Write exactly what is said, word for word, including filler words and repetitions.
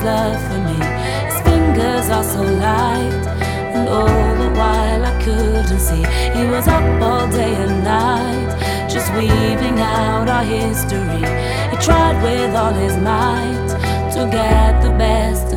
love for me. His fingers are so light, and all the while I couldn't see. He was up all day and night, just weaving out our history. He tried with all his might to get the best